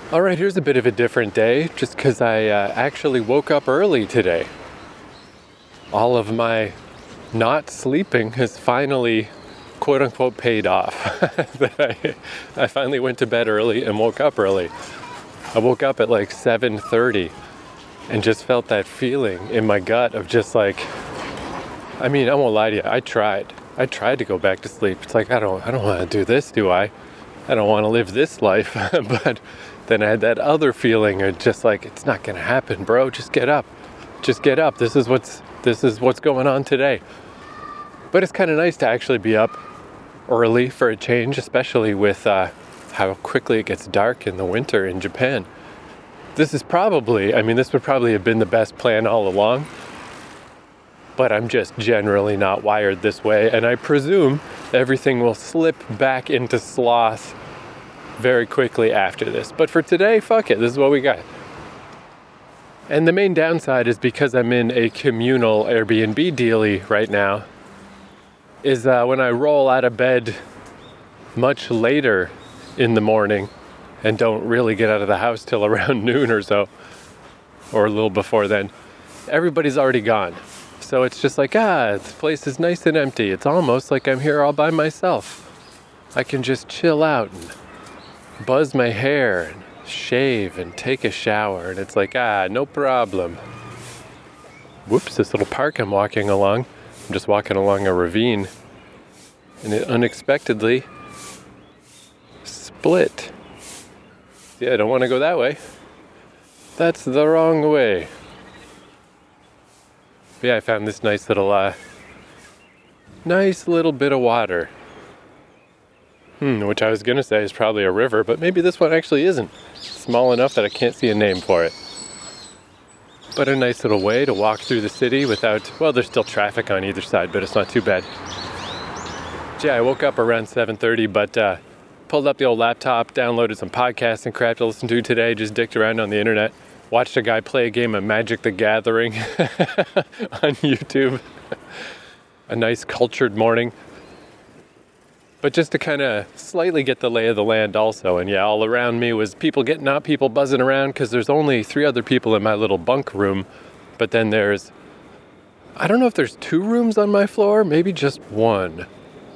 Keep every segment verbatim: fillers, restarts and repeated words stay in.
All right, here's a bit of a different day, just because I uh, actually woke up early today. All of my not sleeping has finally, quote unquote, paid off. I, I finally went to bed early and woke up early. I woke up at like seven thirty and just felt that feeling in my gut of just like, I mean, I won't lie to you, I tried. I tried to go back to sleep. It's like, I don't, I don't want to do this, do I? I don't want to live this life, but then I had that other feeling of just like, it's not going to happen, bro. Just get up. Just get up. This is what's this is what's going on today. But it's kind of nice to actually be up early for a change, especially with uh, how quickly it gets dark in the winter in Japan. This is probably, I mean, this would probably have been the best plan all along, but I'm just generally not wired this way, and I presume everything will slip back into sloth very quickly after this. But for today, fuck it, this is what we got. And the main downside is because I'm in a communal Airbnb dealie right now, is uh, when I roll out of bed much later in the morning and don't really get out of the house till around noon or so, or a little before then, everybody's already gone. So it's just like, ah, this place is nice and empty. It's almost like I'm here all by myself. I can just chill out and buzz my hair and shave and take a shower. And it's like, ah, no problem. Whoops, this little park I'm walking along. I'm just walking along a ravine. And it unexpectedly split. Yeah, I don't want to go that way. That's the wrong way. But yeah, I found this nice little, uh, nice little bit of water. Hmm, which I was going to say is probably a river, but maybe this one actually isn't. Small enough that I can't see a name for it. But a nice little way to walk through the city without, well, there's still traffic on either side, but it's not too bad. Yeah, I woke up around seven thirty, but uh, pulled up the old laptop, downloaded some podcasts and crap to listen to today, just dicked around on the internet. Watched a guy play a game of Magic the Gathering on YouTube. A nice cultured morning. But just to kind of slightly get the lay of the land also. And yeah, all around me was people getting up, people buzzing around, because there's only three other people in my little bunk room. But then there's, I don't know if there's two rooms on my floor, maybe just one.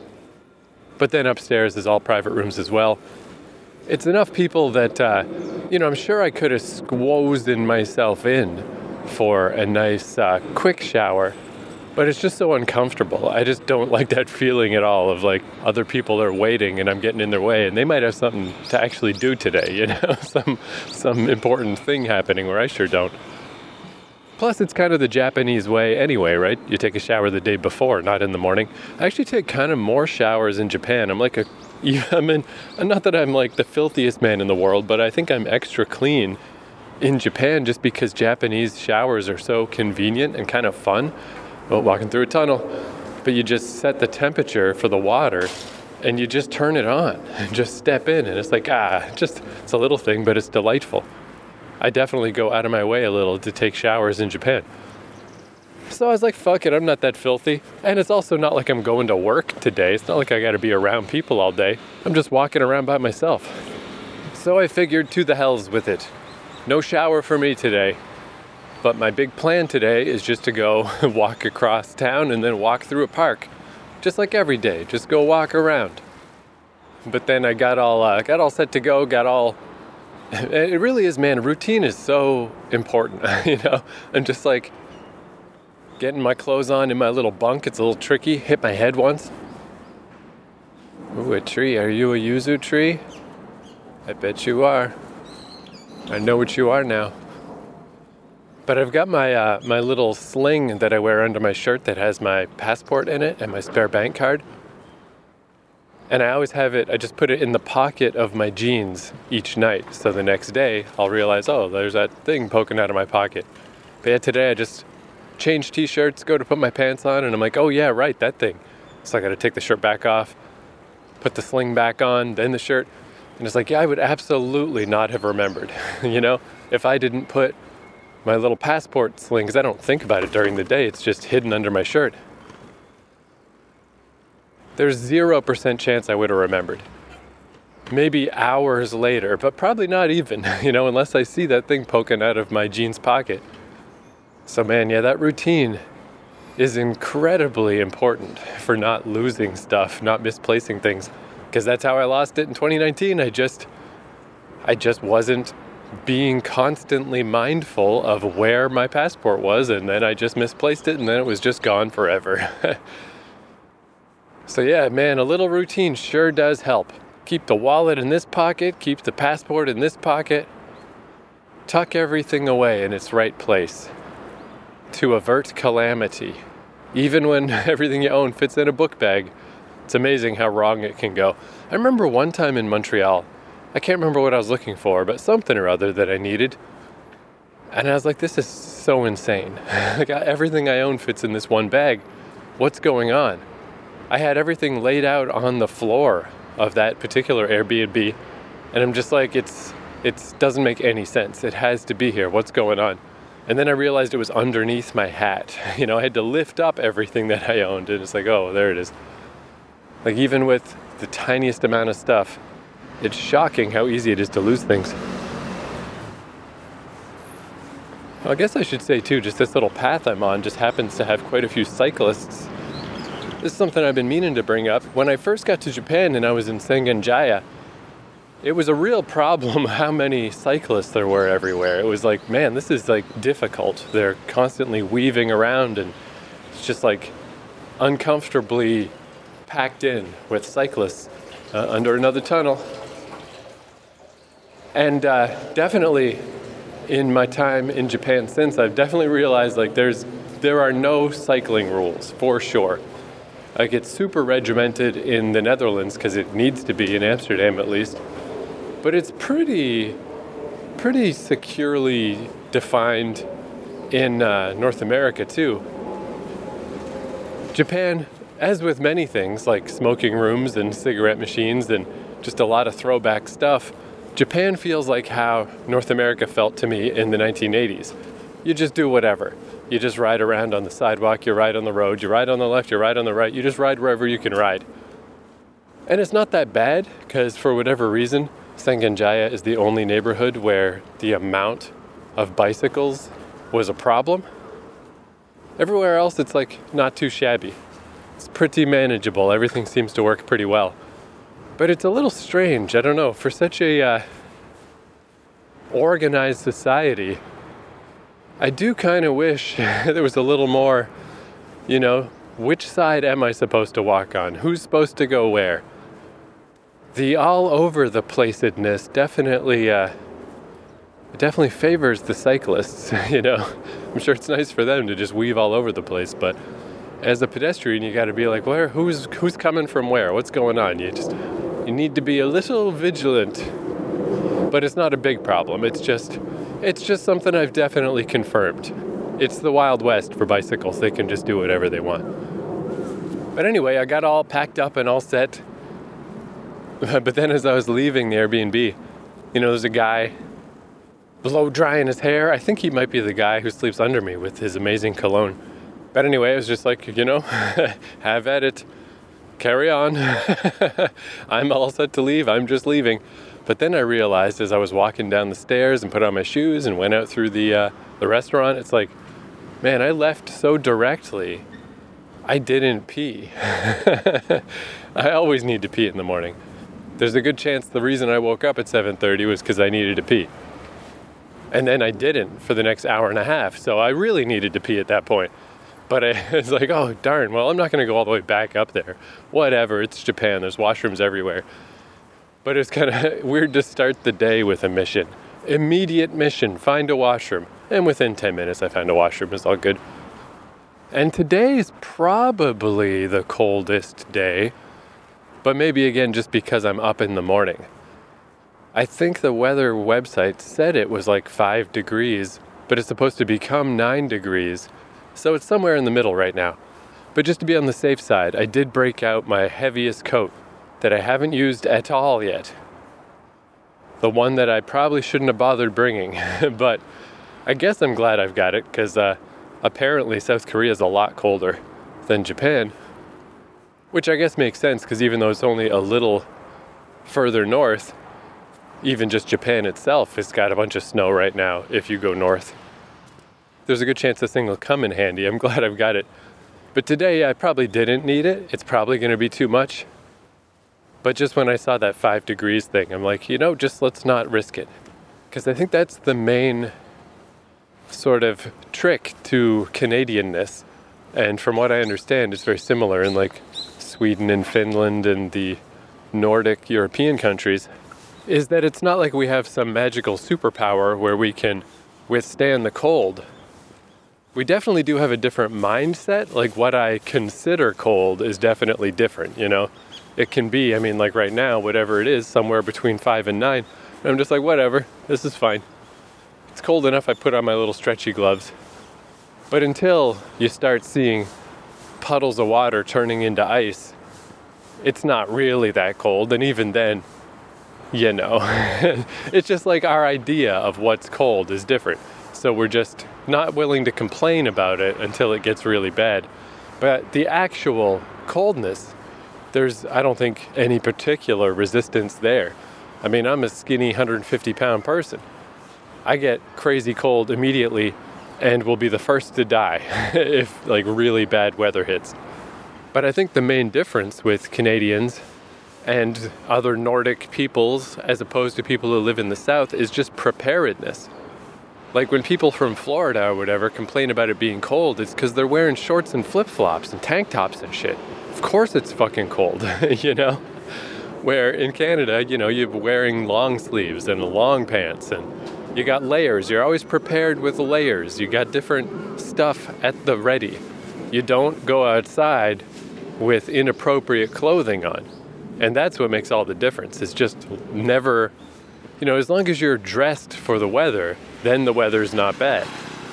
But then upstairs is all private rooms as well. It's enough people that, uh, you know, I'm sure I could have squozen in myself in for a nice uh, quick shower, but it's just so uncomfortable. I just don't like that feeling at all of like other people are waiting and I'm getting in their way and they might have something to actually do today, you know, some some important thing happening where I sure don't. Plus, it's kind of the Japanese way anyway, right? You take a shower the day before, not in the morning. I actually take kind of more showers in Japan. I'm like a Yeah, I mean, not that I'm like the filthiest man in the world, but I think I'm extra clean in Japan just because Japanese showers are so convenient and kind of fun. Well, walking through a tunnel, but you just set the temperature for the water and you just turn it on and just step in and it's like, ah, just, it's a little thing, but it's delightful. I definitely go out of my way a little to take showers in Japan. So I was like, fuck it, I'm not that filthy. And it's also not like I'm going to work today. It's not like I got to be around people all day. I'm just walking around by myself. So I figured to the hells with it. No shower for me today. But my big plan today is just to go walk across town and then walk through a park. Just like every day, just go walk around. But then I got all uh, got all set to go, got all... It really is, man, routine is so important. You know, I'm just like... getting my clothes on in my little bunk, it's a little tricky. Hit my head once. Ooh, a tree. Are you a yuzu tree? I bet you are. I know what you are now. But I've got my uh, my little sling that I wear under my shirt that has my passport in it and my spare bank card. And I always have it, I just put it in the pocket of my jeans each night. So the next day, I'll realize, oh, there's that thing poking out of my pocket. But yeah, today I just... change t-shirts, go to put my pants on, and I'm like, oh yeah, right, that thing. So I got to take the shirt back off, put the sling back on, then the shirt. And it's like, yeah, I would absolutely not have remembered, you know, if I didn't put my little passport sling, because I don't think about it during the day, it's just hidden under my shirt. There's zero percent chance I would have remembered. maybe hours later, but probably not even, you know, unless I see that thing poking out of my jeans pocket. So man, yeah, that routine is incredibly important for not losing stuff, not misplacing things, because that's how I lost it in twenty nineteen. I just, I just wasn't being constantly mindful of where my passport was, and then I just misplaced it, and then it was just gone forever. So yeah, man, a little routine sure does help. Keep the wallet in this pocket, keep the passport in this pocket, tuck everything away in its right place to avert calamity. Even when everything you own fits in a book bag, it's amazing how wrong it can go. I remember one time in Montreal, I can't remember what I was looking for, but something or other that I needed. And I was like, this is so insane. Like, everything I own fits in this one bag. What's going on? I had everything laid out on the floor of that particular Airbnb, and I'm just like, it's it doesn't make any sense. It has to be here. What's going on? And then I realized it was underneath my hat. You know, I had to lift up everything that I owned, and it's like, oh, there it is. Like, even with the tiniest amount of stuff, it's shocking how easy it is to lose things. Well, I guess I should say too, just this little path I'm on just happens to have quite a few cyclists. This is something I've been meaning to bring up. When I first got to Japan and I was in Sengan-Jaya, it was a real problem how many cyclists there were everywhere. It was like, man, this is like difficult. They're constantly weaving around, and it's just like uncomfortably packed in with cyclists uh, under another tunnel. And uh, definitely in my time in Japan since, I've definitely realized like there's there are no cycling rules for sure. Like, it's super regimented in the Netherlands because it needs to be, in Amsterdam at least. But it's pretty, pretty securely defined in uh, North America too. Japan, as with many things like smoking rooms and cigarette machines and just a lot of throwback stuff, Japan feels like how North America felt to me in the nineteen eighties. You just do whatever. You just ride around on the sidewalk, you ride on the road, you ride on the left, you ride on the right, you just ride wherever you can ride. And it's not that bad, because for whatever reason, Sengan-Jaya is the only neighborhood where the amount of bicycles was a problem. Everywhere else, it's like not too shabby. It's pretty manageable. Everything seems to work pretty well. But it's a little strange, I don't know, for such a uh, organized society, I do kind of wish there was a little more, you know, which side am I supposed to walk on? Who's supposed to go where? The all over the placedness definitely, uh, definitely favors the cyclists, you know. I'm sure it's nice for them to just weave all over the place, but as a pedestrian, you got to be like, where, who's, who's coming from where? What's going on? You just, you need to be a little vigilant, but it's not a big problem. It's just, it's just something I've definitely confirmed. It's the Wild West for bicycles. They can just do whatever they want. But anyway, I got all packed up and all set. But then as I was leaving the Airbnb, you know, there's a guy blow drying his hair. I think he might be the guy who sleeps under me with his amazing cologne. But anyway, I was just like, you know, have at it. Carry on. I'm all set to leave. I'm just leaving. But then I realized as I was walking down the stairs and put on my shoes and went out through the uh, the restaurant, it's like, man, I left so directly. I didn't pee. I always need to pee in the morning. There's a good chance the reason I woke up at seven thirty was because I needed to pee. And then I didn't for the next hour and a half. So I really needed to pee at that point. But I, it's like, oh, darn, well, I'm not going to go all the way back up there. Whatever, it's Japan. There's washrooms everywhere. But it's kind of weird to start the day with a mission. Immediate mission, find a washroom. And within ten minutes, I found a washroom. It's all good. And today is probably the coldest day. But maybe, again, just because I'm up in the morning. I think the weather website said it was like five degrees, but it's supposed to become nine degrees. So it's somewhere in the middle right now. But just to be on the safe side, I did break out my heaviest coat that I haven't used at all yet. The one that I probably shouldn't have bothered bringing. But I guess I'm glad I've got it, because uh, apparently South Korea is a lot colder than Japan. Which I guess makes sense, because even though it's only a little further north, even just Japan itself has got a bunch of snow right now if you go north. There's a good chance this thing will come in handy. I'm glad I've got it. But today I probably didn't need it. It's probably going to be too much. But just when I saw that five degrees thing, I'm like, you know, just let's not risk it. Because I think that's the main sort of trick to Canadianness. And from what I understand, it's very similar in like Sweden and Finland and the Nordic European countries, is that it's not like we have some magical superpower where we can withstand the cold. We definitely do have a different mindset. Like what I consider cold is definitely different, you know. It can be, I mean, like right now, whatever it is, somewhere between five and nine. And I'm just like, whatever, this is fine. It's cold enough, I put on my little stretchy gloves. But until you start seeing puddles of water turning into ice, it's not really that cold. And even then, you know, it's just like our idea of what's cold is different. So we're just not willing to complain about it until it gets really bad. But the actual coldness, there's, I don't think, any particular resistance there. I mean, I'm a skinny one hundred fifty pound person. I get crazy cold immediately and will be the first to die if like really bad weather hits. But I think the main difference with Canadians and other Nordic peoples as opposed to people who live in the South is just preparedness. Like when people from Florida or whatever complain about it being cold, it's because they're wearing shorts and flip-flops and tank tops and shit. Of course it's fucking cold, you know? Where in Canada, you know, you're wearing long sleeves and long pants and you got layers. You're always prepared with layers. You got different stuff at the ready. You don't go outside with inappropriate clothing on. And that's what makes all the difference. It's just never, you know, as long as you're dressed for the weather, then the weather's not bad.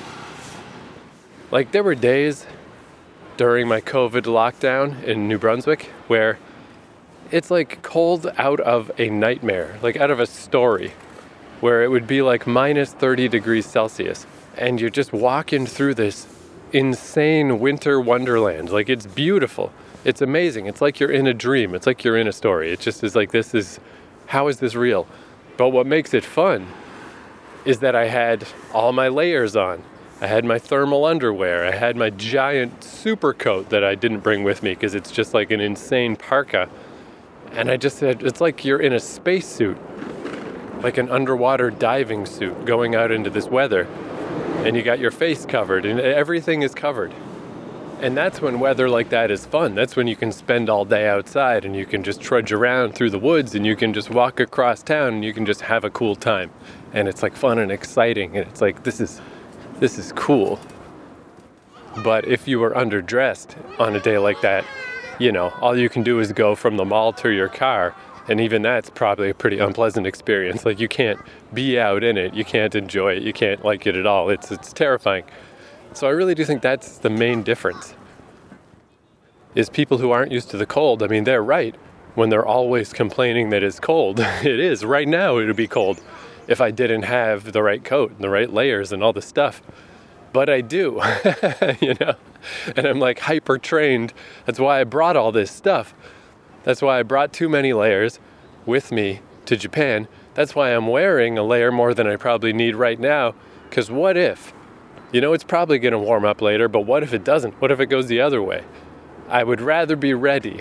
Like there were days during my COVID lockdown in New Brunswick where it's like cold out of a nightmare, like out of a story, where it would be like minus thirty degrees Celsius. And you're just walking through this insane winter wonderland. Like it's beautiful. It's amazing. It's like you're in a dream. It's like you're in a story. It just is like, this is, how is this real? But what makes it fun is that I had all my layers on. I had my thermal underwear. I had my giant super coat that I didn't bring with me because it's just like an insane parka. And I just said, it's like you're in a spacesuit, like an underwater diving suit going out into this weather. And you got your face covered and everything is covered. And that's when weather like that is fun. That's when you can spend all day outside and you can just trudge around through the woods and you can just walk across town and you can just have a cool time. And it's like fun and exciting and it's like, this is, this is cool. But if you were underdressed on a day like that, you know, all you can do is go from the mall to your car. And even that's probably a pretty unpleasant experience. Like you can't be out in it. You can't enjoy it. You can't like it at all. It's it's terrifying. So I really do think that's the main difference. Is people who aren't used to the cold, I mean, they're right when they're always complaining that it's cold. It is. Right now it would be cold if I didn't have the right coat and the right layers and all the stuff. But I do, you know? And I'm like hyper trained. That's why I brought all this stuff. That's why I brought too many layers with me to Japan. That's why I'm wearing a layer more than I probably need right now. Because what if? You know, it's probably going to warm up later, but what if it doesn't? What if it goes the other way? I would rather be ready.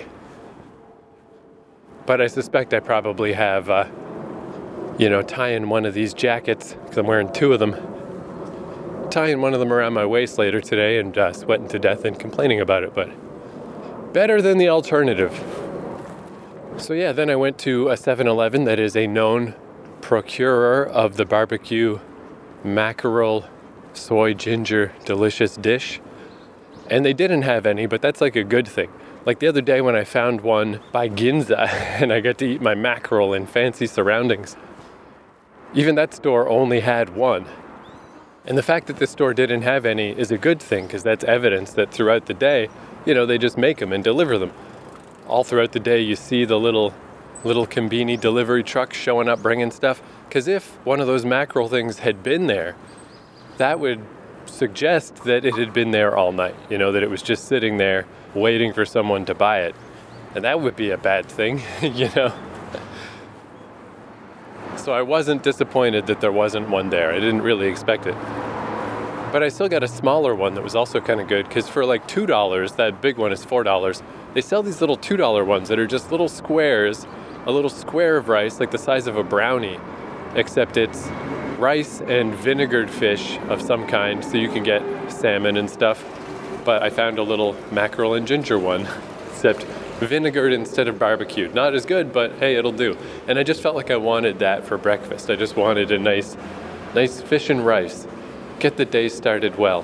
But I suspect I probably have, uh, you know, tying one of these jackets, because I'm wearing two of them, tying one of them around my waist later today and uh, sweating to death and complaining about it. But better than the alternative. So yeah, then I went to a seven eleven that is a known procurer of the barbecue mackerel soy ginger delicious dish. And they didn't have any, but that's like a good thing. Like the other day when I found one by Ginza and I got to eat my mackerel in fancy surroundings. Even that store only had one. And the fact that this store didn't have any is a good thing because that's evidence that throughout the day, you know, they just make them and deliver them. All throughout the day you see the little little Combini delivery trucks showing up bringing stuff. Because if one of those mackerel things had been there, that would suggest that it had been there all night. You know, that it was just sitting there waiting for someone to buy it. And that would be a bad thing, you know. So I wasn't disappointed that there wasn't one there. I didn't really expect it. But I still got a smaller one that was also kind of good, because for like two dollars, that big one is four dollars, they sell these little two dollar ones that are just little squares, a little square of rice, like the size of a brownie, except it's rice and vinegared fish of some kind, so you can get salmon and stuff. But I found a little mackerel and ginger one, except vinegared instead of barbecued. Not as good, but hey, it'll do. And I just felt like I wanted that for breakfast. I just wanted a nice, nice fish and rice. Get the day started well.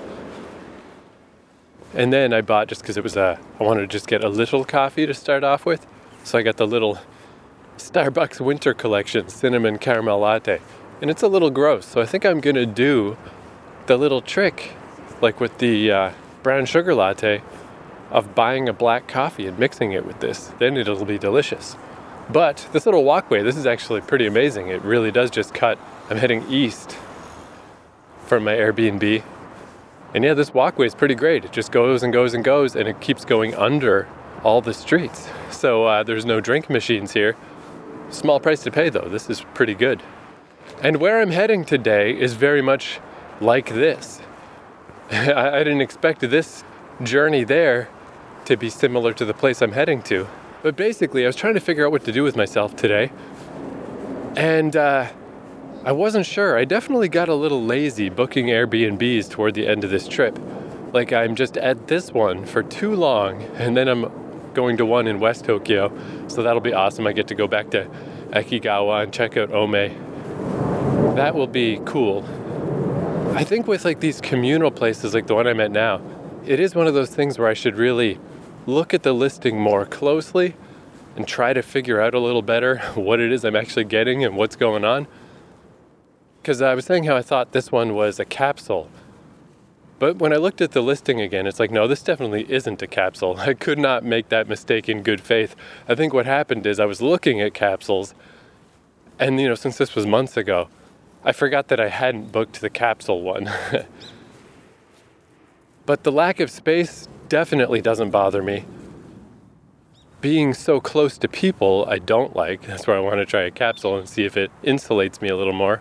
And then I bought, just because it was a, I wanted to just get a little coffee to start off with. So I got the little Starbucks Winter Collection Cinnamon Caramel Latte. And it's a little gross, so I think I'm going to do the little trick, like with the uh, brown sugar latte, of buying a black coffee and mixing it with this. Then it'll be delicious. But this little walkway, this is actually pretty amazing. It really does just cut. I'm heading east from my Airbnb. And yeah, this walkway is pretty great. It just goes and goes and goes, and it keeps going under all the streets. So uh, there's no drink machines here. Small price to pay though. This is pretty good. And where I'm heading today is very much like this. I, I didn't expect this journey there to be similar to the place I'm heading to. But basically, I was trying to figure out what to do with myself today. And uh, I wasn't sure. I definitely got a little lazy booking Airbnbs toward the end of this trip. Like, I'm just at this one for too long, and then I'm going to one in West Tokyo. So that'll be awesome. I get to go back to Akigawa and check out Ome. That will be cool. I think with like these communal places like the one I'm at now, it is one of those things where I should really look at the listing more closely and try to figure out a little better what it is I'm actually getting and what's going on. Because I was saying how I thought this one was a capsule. But when I looked at the listing again, it's like, no, this definitely isn't a capsule. I could not make that mistake in good faith. I think what happened is I was looking at capsules, and, you know, since this was months ago, I forgot that I hadn't booked the capsule one. But the lack of space definitely doesn't bother me. Being so close to people, I don't like. That's where I want to try a capsule and see if it insulates me a little more.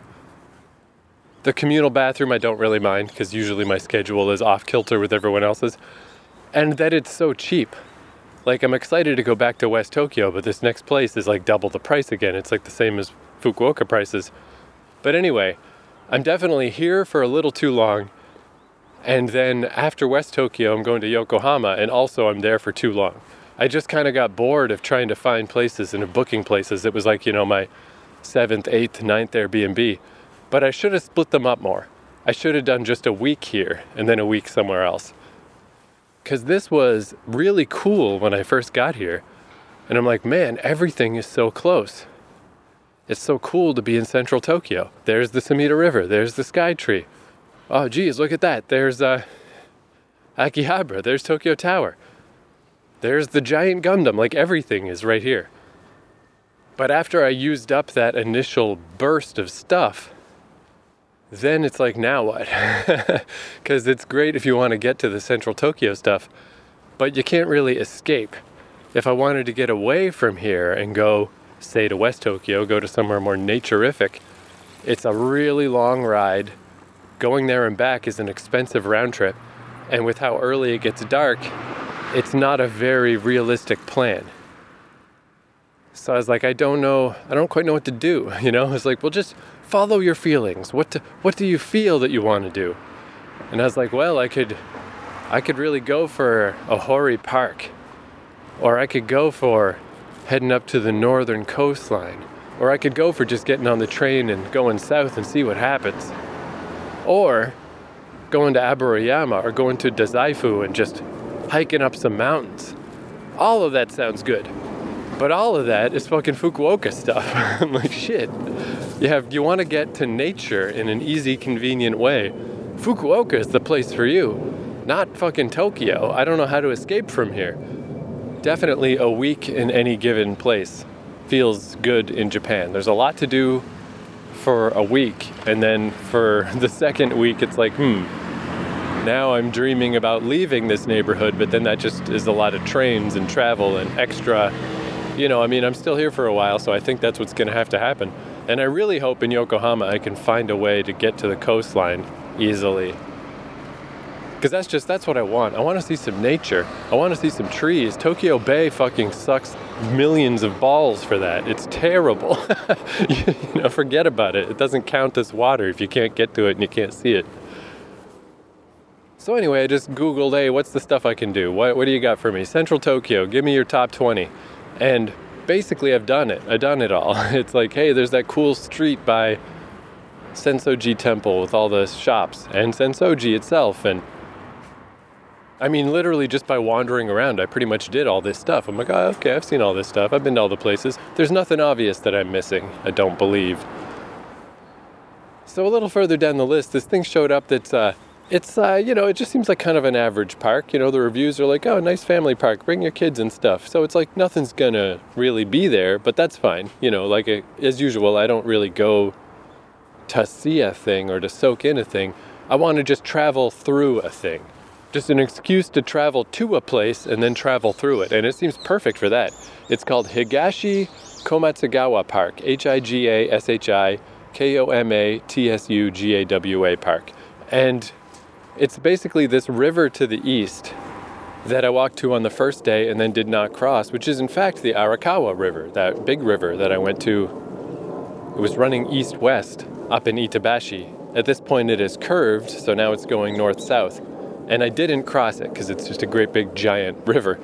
The communal bathroom, I don't really mind, because usually my schedule is off kilter with everyone else's. And that it's so cheap. Like, I'm excited to go back to West Tokyo, but this next place is like double the price again. It's like the same as Fukuoka prices. But anyway, I'm definitely here for a little too long. And then after West Tokyo, I'm going to Yokohama, and also I'm there for too long. I just kind of got bored of trying to find places and booking places. It was like, you know, my seventh, eighth, ninth Airbnb. But I should have split them up more. I should have done just a week here and then a week somewhere else. Because this was really cool when I first got here. And I'm like, man, everything is so close. It's so cool to be in central Tokyo. There's the Sumida River. There's the Sky Tree. Oh, geez, look at that. There's uh, Akihabara. There's Tokyo Tower. There's the giant Gundam. Like, everything is right here. But after I used up that initial burst of stuff, then it's like, now what? Because it's great if you want to get to the central Tokyo stuff, but you can't really escape. If I wanted to get away from here and go, say, to West Tokyo, go to somewhere more naturific, it's a really long ride. Going there and back is an expensive round trip. And with how early it gets dark, it's not a very realistic plan. So I was like, I don't know, I don't quite know what to do, you know? I was like, well, just follow your feelings. What to, what do you feel that you want to do? And I was like, well, I could, I could really go for Ohori Park. Or I could go for heading up to the northern coastline. Or I could go for just getting on the train and going south and see what happens. Or going to Aburayama or going to Dazaifu and just hiking up some mountains. All of that sounds good. But all of that is fucking Fukuoka stuff. I'm like, shit. You have, you want to get to nature in an easy, convenient way. Fukuoka is the place for you. Not fucking Tokyo. I don't know how to escape from here. Definitely a week in any given place feels good in Japan. There's a lot to do for a week. And then for the second week, it's like, hmm, now I'm dreaming about leaving this neighborhood, but then that just is a lot of trains and travel and extra. You know, I mean, I'm still here for a while, so I think that's what's going to have to happen. And I really hope in Yokohama I can find a way to get to the coastline easily. Because that's just, that's what I want. I want to see some nature. I want to see some trees. Tokyo Bay fucking sucks millions of balls for that. It's terrible. You know, forget about it. It doesn't count as water if you can't get to it and you can't see it. So anyway, I just Googled, hey, what's the stuff I can do? What, what do you got for me? Central Tokyo, give me your top twenty. And basically I've done it. I've done it all. It's like, hey, there's that cool street by Sensoji Temple with all the shops and Sensoji itself. And I mean, literally just by wandering around, I pretty much did all this stuff. I'm like, oh, okay, I've seen all this stuff. I've been to all the places. There's nothing obvious that I'm missing, I don't believe. So a little further down the list, this thing showed up that's, uh, it's, uh, you know, it just seems like kind of an average park. You know, the reviews are like, oh, nice family park, bring your kids and stuff. So it's like nothing's gonna really be there, but that's fine. You know, like a, as usual, I don't really go to see a thing or to soak in a thing. I want to just travel through a thing. Just an excuse to travel to a place and then travel through it. And it seems perfect for that. It's called Higashi Komatsugawa Park. H I G A S H I K O M A T S U G A W A Park. And it's basically this river to the east that I walked to on the first day and then did not cross, which is in fact the Arakawa River, that big river that I went to. It was running east-west up in Itabashi. At this point it is curved, so now it's going north-south. And I didn't cross it because it's just a great big giant river.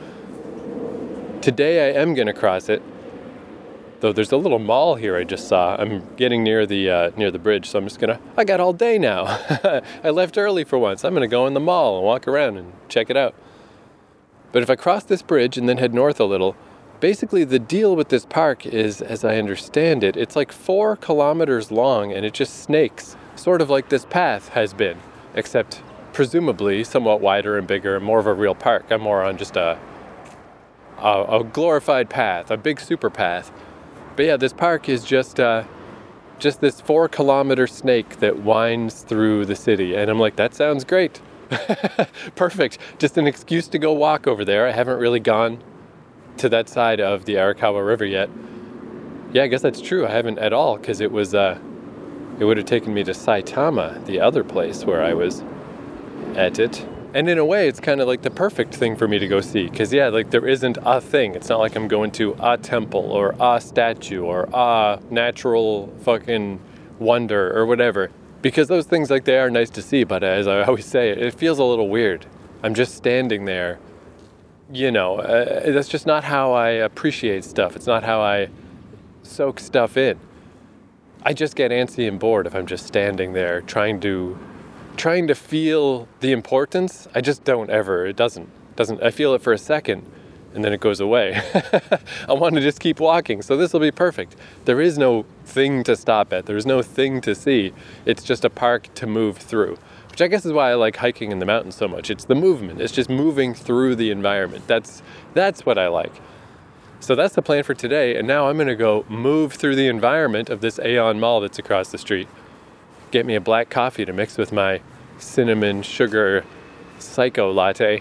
Today I am going to cross it, though there's a little mall here I just saw. I'm getting near the uh, near the bridge, so I'm just going to, I got all day now. I left early for once. I'm going to go in the mall and walk around and check it out. But if I cross this bridge and then head north a little, basically the deal with this park is, as I understand it, it's like four kilometers long and it just snakes, sort of like this path has been, except presumably somewhat wider and bigger and more of a real park. I'm more on just a, a a glorified path, a big super path. But yeah, this park is just uh, just this four kilometer snake that winds through the city. And I'm like, that sounds great. Perfect. Just an excuse to go walk over there. I haven't really gone to that side of the Arakawa River yet. Yeah, I guess that's true. I haven't at all because it was uh, it would have taken me to Saitama, the other place where I was at it. And in a way, it's kind of like the perfect thing for me to go see. Because, yeah, like there isn't a thing. It's not like I'm going to a temple or a statue or a natural fucking wonder or whatever. Because those things, like, they are nice to see. But as I always say, it feels a little weird. I'm just standing there. You know, uh, that's just not how I appreciate stuff. It's not how I soak stuff in. I just get antsy and bored if I'm just standing there trying to... trying to feel the importance. I just don't ever. It doesn't. Doesn't. I feel it for a second and then it goes away. I want to just keep walking. So this will be perfect. There is no thing to stop at. There's no thing to see. It's just a park to move through, which I guess is why I like hiking in the mountains so much. It's the movement. It's just moving through the environment. That's, that's what I like. So that's the plan for today. And now I'm going to go move through the environment of this Aeon Mall that's across the street. Get me a black coffee to mix with my cinnamon sugar psycho latte.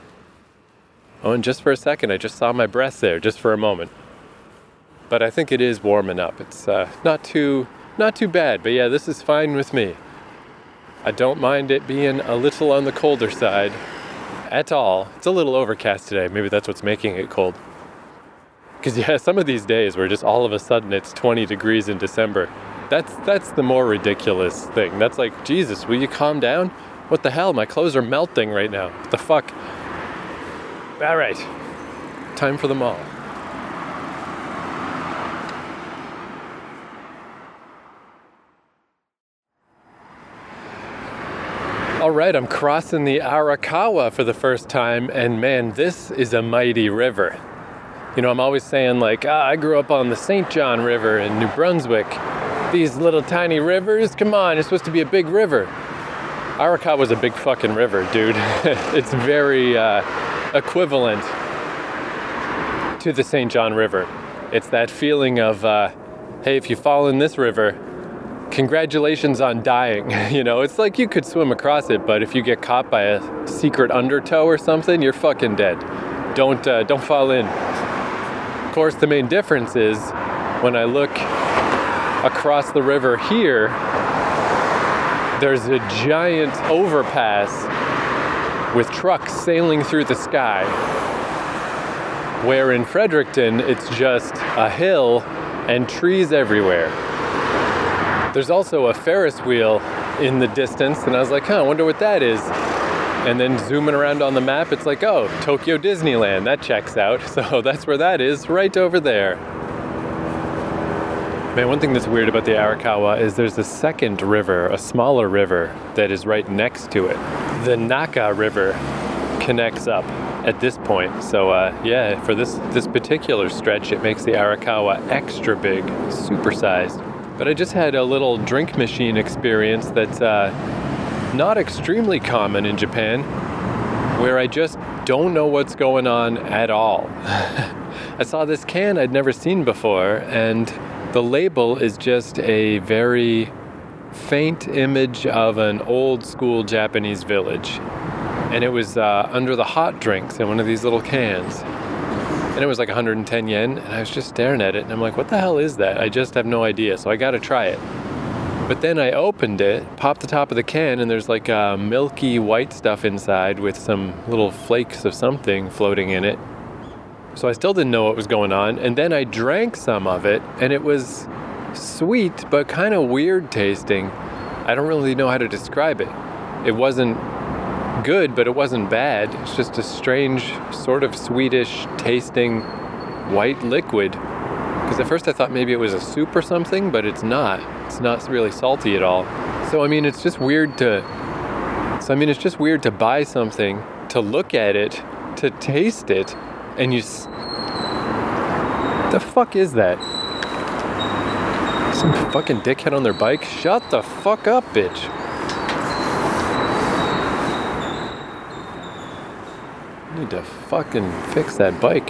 Oh, and just for a second, I just saw my breath there, just for a moment. But I think it is warming up. It's uh, not too, not too bad. But yeah, this is fine with me. I don't mind it being a little on the colder side at all. It's a little overcast today. Maybe that's what's making it cold. Because yeah, some of these days where just all of a sudden it's twenty degrees in December. That's that's the more ridiculous thing. That's like, Jesus, will you calm down? What the hell? My clothes are melting right now. What the fuck? All right. Time for the mall. All right, I'm crossing the Arakawa for the first time, and man, this is a mighty river. You know, I'm always saying like, ah, I grew up on the Saint John River in New Brunswick. These little tiny rivers, come on, it's supposed to be a big river. Arakawa's a big fucking river, dude. It's very uh, equivalent to the Saint John River. It's that feeling of, uh, hey, if you fall in this river, congratulations on dying. You know, it's like you could swim across it, but if you get caught by a secret undertow or something, you're fucking dead. Don't uh, don't fall in. Of course, the main difference is when I look across the river here, there's a giant overpass with trucks sailing through the sky. Where in Fredericton, it's just a hill and trees everywhere. There's also a Ferris wheel in the distance, and I was like, huh, I wonder what that is. And then zooming around on the map, it's like, oh, Tokyo Disneyland, that checks out. So that's where that is, right over there. Man, one thing that's weird about the Arakawa is there's a second river, a smaller river, that is right next to it. The Naka River connects up at this point. So uh, yeah, for this, this particular stretch, it makes the Arakawa extra big, supersized. But I just had a little drink machine experience that's uh, not extremely common in Japan, where I just don't know what's going on at all. I saw this can I'd never seen before, and the label is just a very faint image of an old school Japanese village. And it was uh, under the hot drinks in one of these little cans. And it was like one hundred ten yen, and I was just staring at it, and I'm like, what the hell is that? I just have no idea, so I gotta try it. But then I opened it, popped the top of the can, and there's like uh, milky white stuff inside with some little flakes of something floating in it. So I still didn't know what was going on, and then I drank some of it, and it was sweet, but kind of weird tasting. I don't really know how to describe it. It wasn't good, but it wasn't bad. It's just a strange, sort of sweetish tasting white liquid. Because at first I thought maybe it was a soup or something, but it's not. It's not really salty at all. So I mean, it's just weird to... So I mean, it's just weird to buy something, to look at it, to taste it, and you... S- the fuck is that? Some fucking dickhead on their bike? Shut the fuck up, bitch. I need to fucking fix that bike.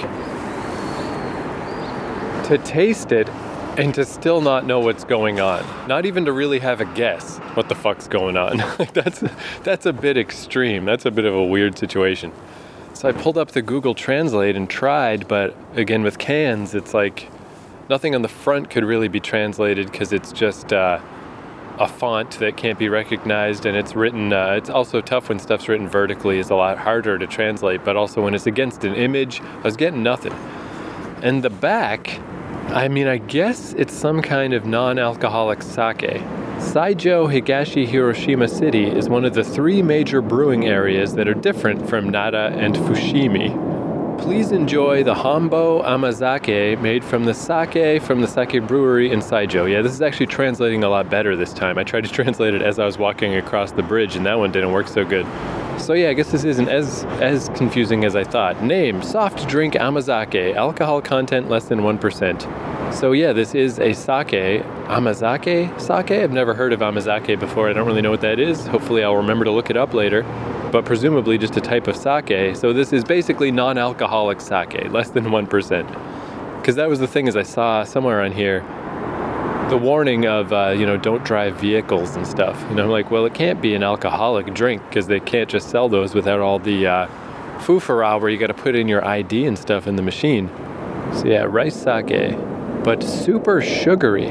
To taste it and to still not know what's going on. Not even to really have a guess what the fuck's going on. that's, that's a bit extreme. That's a bit of a weird situation. So I pulled up the Google Translate and tried, but again with cans, it's like nothing on the front could really be translated because it's just uh, a font that can't be recognized, and it's written, uh, it's also tough when stuff's written vertically. It's a lot harder to translate, but also when it's against an image, I was getting nothing. And the back, I mean, I guess it's some kind of non-alcoholic sake. Saijo Higashi Hiroshima City is one of the three major brewing areas that are different from Nara and Fushimi. Please enjoy the Hambo Amazake made from the sake from the sake brewery in Saijo. Yeah, this is actually translating a lot better this time. I tried to translate it as I was walking across the bridge, and that one didn't work so good. So yeah, I guess this isn't as as confusing as I thought. Name, soft drink Amazake, alcohol content less than one percent. So yeah, this is a sake, Amazake sake. I've never heard of Amazake before. I don't really know what that is. Hopefully I'll remember to look it up later. But presumably just a type of sake. So this is basically non-alcoholic sake, less than one percent. Because that was the thing, as I saw somewhere on here, the warning of, uh, you know, don't drive vehicles and stuff. And I'm like, well, it can't be an alcoholic drink because they can't just sell those without all the uh, foo-for-all where you got to put in your I D and stuff in the machine. So yeah, rice sake, but super sugary.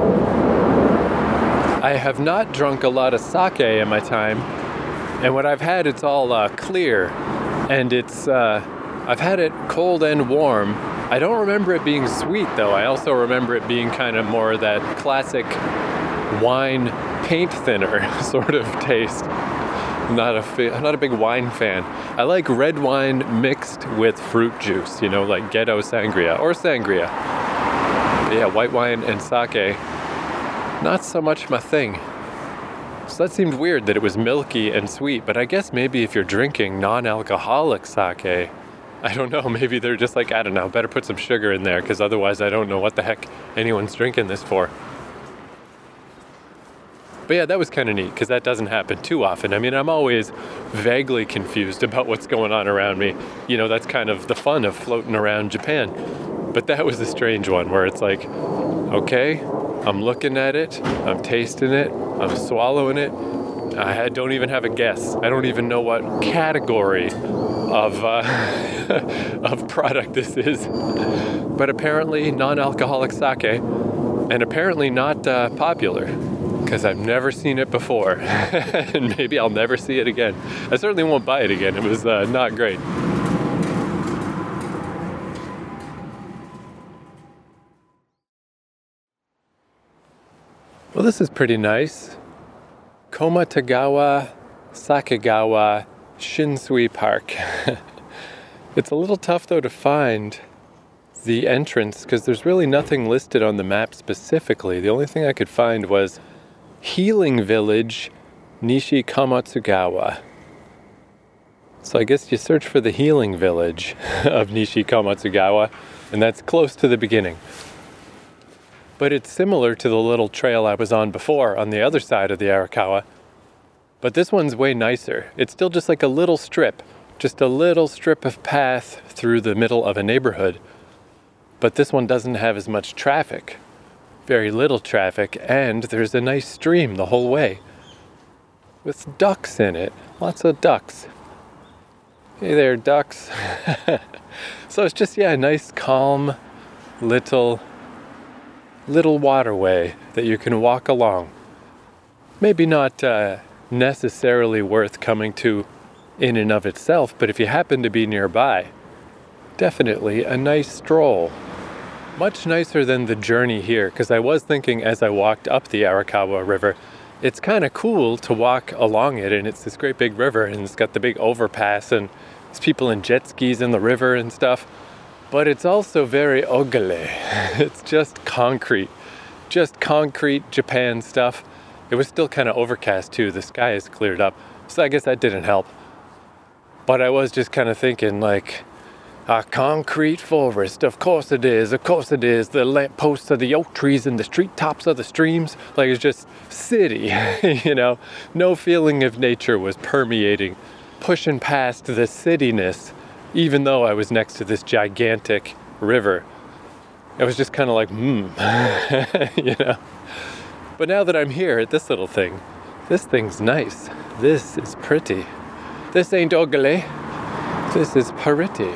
I have not drunk a lot of sake in my time, and what I've had, it's all uh, clear, and it's, uh, I've had it cold and warm. I don't remember it being sweet, though. I also remember it being kind of more that classic wine paint thinner sort of taste. Not a fi- I'm not a big wine fan. I like red wine mixed with fruit juice, you know, like Ghetto Sangria or Sangria. Yeah, white wine and sake, not so much my thing. So that seemed weird that it was milky and sweet, but I guess maybe if you're drinking non-alcoholic sake, I don't know, maybe they're just like, I don't know, better put some sugar in there, because otherwise I don't know what the heck anyone's drinking this for. But yeah, that was kind of neat, because that doesn't happen too often. I mean, I'm always vaguely confused about what's going on around me. You know, that's kind of the fun of floating around Japan. But that was a strange one, where it's like, okay, I'm looking at it, I'm tasting it, I'm swallowing it. I don't even have a guess. I don't even know what category of uh, of product this is. But apparently non-alcoholic sake, and apparently not uh, popular, because I've never seen it before, and maybe I'll never see it again. I certainly won't buy it again. It was uh, not great. Well, this is pretty nice. Komatagawa Sakigawa Shinsui Park. It's a little tough, though, to find the entrance, because there's really nothing listed on the map specifically. The only thing I could find was Healing Village Nishi Kamatsugawa. So I guess you search for the Healing Village of Nishi Kamatsugawa, and that's close to the beginning. But it's similar to the little trail I was on before on the other side of the Arakawa. But this one's way nicer. It's still just like a little strip, just a little strip of path through the middle of a neighborhood. But this one doesn't have as much traffic, very little traffic, and there's a nice stream the whole way with ducks in it, lots of ducks. Hey there, ducks. So it's just, yeah, a nice, calm, little, little waterway that you can walk along. Maybe not uh, necessarily worth coming to in and of itself, but if you happen to be nearby, definitely a nice stroll. Much nicer than the journey here, because I was thinking as I walked up the Arakawa River, it's kind of cool to walk along it, and it's this great big river, and it's got the big overpass, and there's people in jet skis in the river and stuff. But it's also very ogale. It's just concrete. Just concrete Japan stuff. It was still kind of overcast too. The sky is cleared up. So I guess that didn't help. But I was just kind of thinking like, a concrete forest. Of course it is. Of course it is. The lampposts of the oak trees and the street tops of the streams. Like it's just city, you know. No feeling of nature was permeating, pushing past the cityness. Even though I was next to this gigantic river, I was just kind of like, hmm, you know. But now that I'm here at this little thing, this thing's nice. This is pretty. This ain't ogale. This is pretty.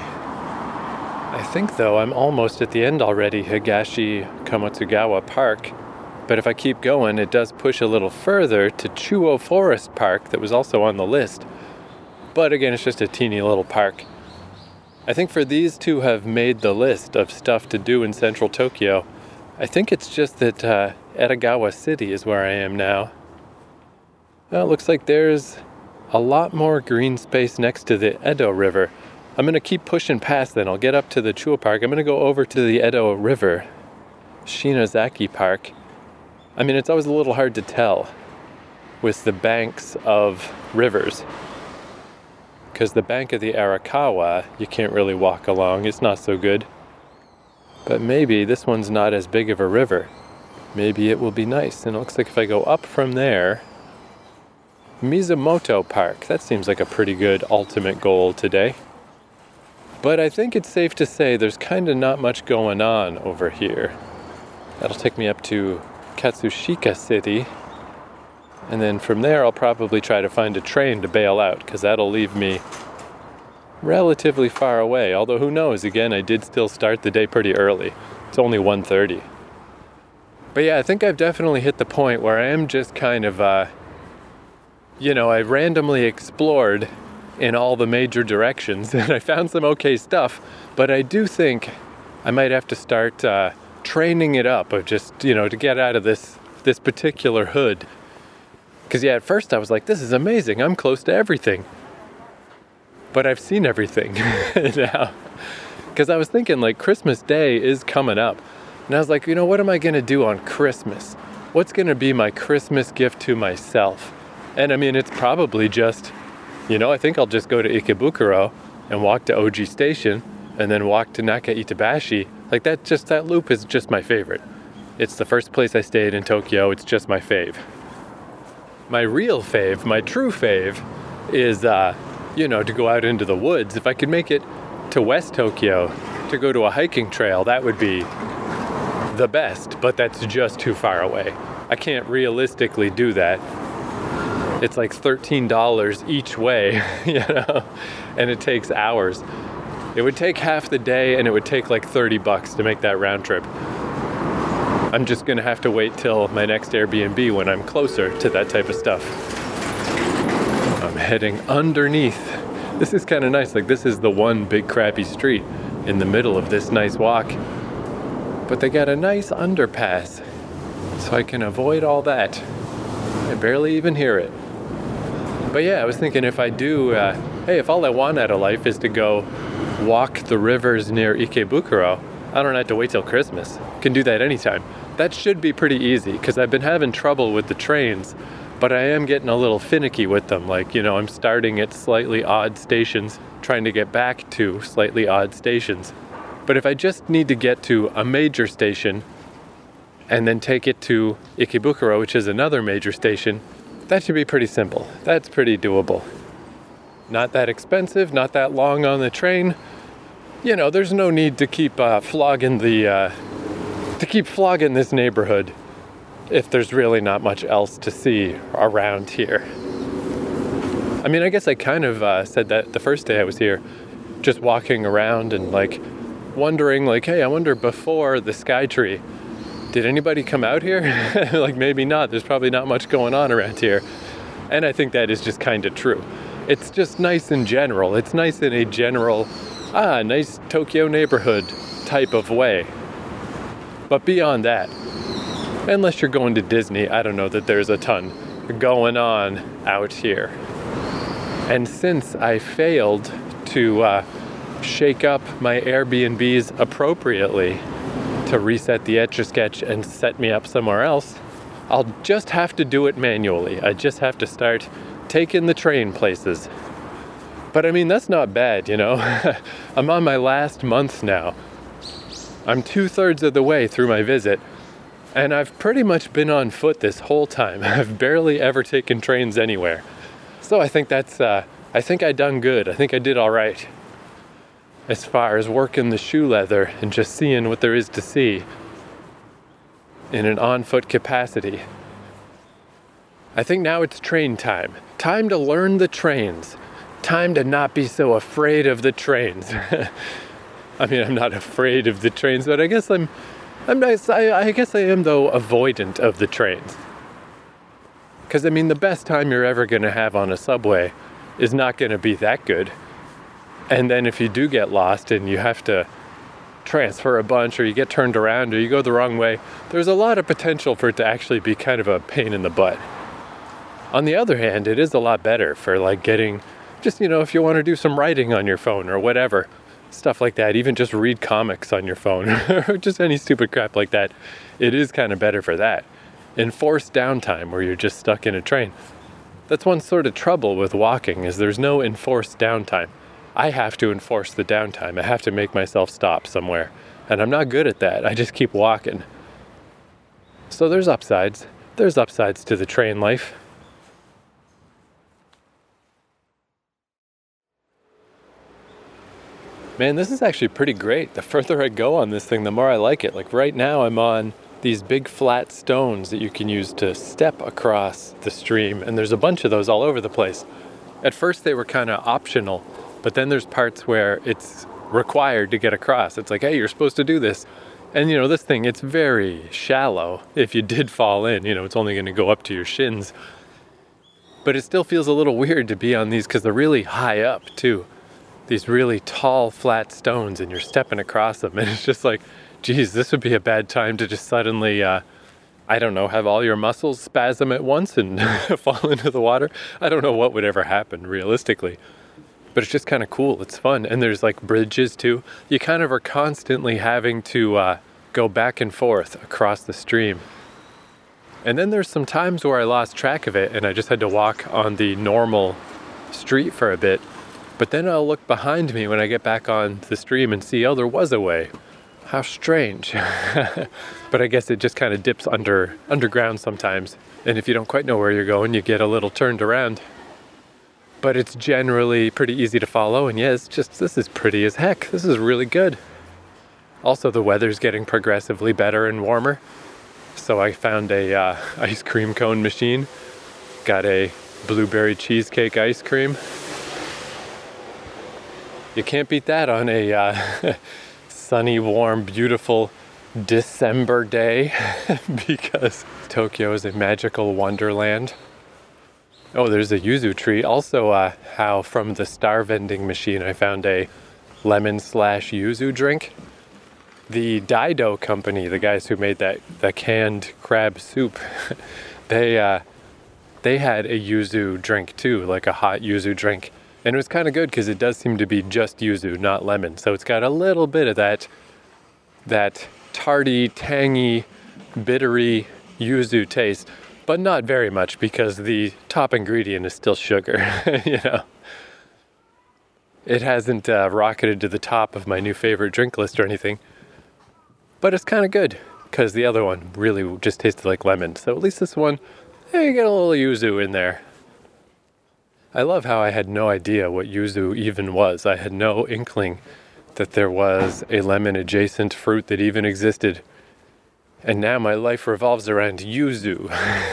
I think, though, I'm almost at the end already, Higashi Kamatsugawa Park. But if I keep going, it does push a little further to Chuo Forest Park that was also on the list. But again, it's just a teeny little park. I think for these two have made the list of stuff to do in central Tokyo. I think it's just that uh, Edogawa City is where I am now. Well, it looks like there's a lot more green space next to the Edo River. I'm going to keep pushing past then. I'll get up to the Chuo Park. I'm going to go over to the Edo River, Shinozaki Park. I mean, it's always a little hard to tell with the banks of rivers. Because the bank of the Arakawa, you can't really walk along. It's not so good. But maybe this one's not as big of a river. Maybe it will be nice. And it looks like if I go up from there, Mizumoto Park. That seems like a pretty good ultimate goal today. But I think it's safe to say there's kind of not much going on over here. That'll take me up to Katsushika City. And then from there, I'll probably try to find a train to bail out, because that'll leave me relatively far away. Although who knows, again, I did still start the day pretty early. It's only one thirty. But yeah, I think I've definitely hit the point where I am just kind of, uh, you know, I randomly explored in all the major directions, and I found some okay stuff. But I do think I might have to start uh, training it up, of just, you know, to get out of this this particular hood. Because, yeah, at first I was like, this is amazing. I'm close to everything. But I've seen everything now. Because I was thinking, like, Christmas Day is coming up. And I was like, you know, what am I going to do on Christmas? What's going to be my Christmas gift to myself? And, I mean, it's probably just, you know, I think I'll just go to Ikebukuro and walk to Oji Station and then walk to Naka-Itabashi. Like, that just, that loop is just my favorite. It's the first place I stayed in Tokyo. It's just my fave. My real fave, my true fave, is, uh, you know, to go out into the woods. If I could make it to West Tokyo to go to a hiking trail, that would be the best, but that's just too far away. I can't realistically do that. It's like thirteen dollars each way, you know, and it takes hours. It would take half the day, and it would take like thirty bucks to make that round trip. I'm just gonna have to wait till my next Airbnb when I'm closer to that type of stuff. I'm heading underneath. This is kind of nice. Like, this is the one big crappy street in the middle of this nice walk. But they got a nice underpass, so I can avoid all that. I barely even hear it. But yeah, I was thinking if I do, uh, hey, if all I want out of life is to go walk the rivers near Ikebukuro, I don't have to wait till Christmas. Can do that anytime. That should be pretty easy, because I've been having trouble with the trains, but I am getting a little finicky with them. Like, you know, I'm starting at slightly odd stations, trying to get back to slightly odd stations. But if I just need to get to a major station and then take it to Ikebukuro, which is another major station, that should be pretty simple. That's pretty doable. Not that expensive, not that long on the train. You know, there's no need to keep uh, flogging the, uh, to keep flogging this neighborhood if there's really not much else to see around here. I mean, I guess I kind of uh, said that the first day I was here, just walking around and like wondering like, hey, I wonder before the Skytree, did anybody come out here? Like, maybe not. There's probably not much going on around here. And I think that is just kind of true. It's just nice in general. It's nice in a general, ah, nice Tokyo neighborhood type of way. But beyond that, unless you're going to Disney, I don't know that there's a ton going on out here. And since I failed to uh, shake up my Airbnbs appropriately to reset the Etch-a-Sketch and set me up somewhere else, I'll just have to do it manually. I just have to start taking the train places. But I mean, that's not bad, you know. I'm on my last month now. I'm two-thirds of the way through my visit, and I've pretty much been on foot this whole time. I've barely ever taken trains anywhere. So I think that's, uh, I think I done good. I think I did all right as far as working the shoe leather and just seeing what there is to see in an on-foot capacity. I think now it's train time. Time to learn the trains. Time to not be so afraid of the trains. I mean, I'm not afraid of the trains, but I guess I'm, I'm nice. I, I guess I am, though, avoidant of the trains. Because, I mean, the best time you're ever going to have on a subway is not going to be that good. And then if you do get lost and you have to transfer a bunch, or you get turned around, or you go the wrong way, there's a lot of potential for it to actually be kind of a pain in the butt. On the other hand, it is a lot better for like getting, just, you know, if you want to do some writing on your phone or whatever, stuff like that, even just read comics on your phone or just any stupid crap like that, it is kind of better for that. Enforced downtime where you're just stuck in a train. That's one sort of trouble with walking, is there's no enforced downtime. I have to enforce the downtime. I have to make myself stop somewhere. And I'm not good at that. I just keep walking. So there's upsides. There's upsides to the train life. Man, this is actually pretty great. The further I go on this thing, the more I like it. Like right now I'm on these big flat stones that you can use to step across the stream. And there's a bunch of those all over the place. At first they were kind of optional. But then there's parts where it's required to get across. It's like, hey, you're supposed to do this. And, you know, this thing, it's very shallow. If you did fall in, you know, it's only going to go up to your shins. But it still feels a little weird to be on these because they're really high up, too. These really tall, flat stones, and you're stepping across them. And it's just like, geez, this would be a bad time to just suddenly, uh, I don't know, have all your muscles spasm at once and fall into the water. I don't know what would ever happen, realistically. But it's just kind of cool. It's fun. And there's like bridges too. You kind of are constantly having to uh, go back and forth across the stream. And then there's some times where I lost track of it and I just had to walk on the normal street for a bit. But then I'll look behind me when I get back on the stream and see, oh, there was a way. How strange. But I guess it just kind of dips under underground sometimes. And if you don't quite know where you're going, you get a little turned around. But it's generally pretty easy to follow, and yeah, it's just, this is pretty as heck. This is really good. Also, the weather's getting progressively better and warmer. So I found a uh, ice cream cone machine. Got a blueberry cheesecake ice cream. You can't beat that on a uh, sunny, warm, beautiful December day because Tokyo is a magical wonderland. Oh, there's a yuzu tree. Also, uh, how from the star vending machine I found a lemon slash yuzu drink. The Daido company, the guys who made that the canned crab soup, they uh, they had a yuzu drink too, like a hot yuzu drink. And it was kind of good because it does seem to be just yuzu, not lemon. So it's got a little bit of that, that tarty, tangy, bittery yuzu taste, but not very much because the top ingredient is still sugar, you know. It hasn't uh, rocketed to the top of my new favorite drink list or anything, but it's kind of good because the other one really just tasted like lemon. So at least this one, hey, you get a little yuzu in there. I love how I had no idea what yuzu even was. I had no inkling that there was a lemon-adjacent fruit that even existed. And now my life revolves around yuzu.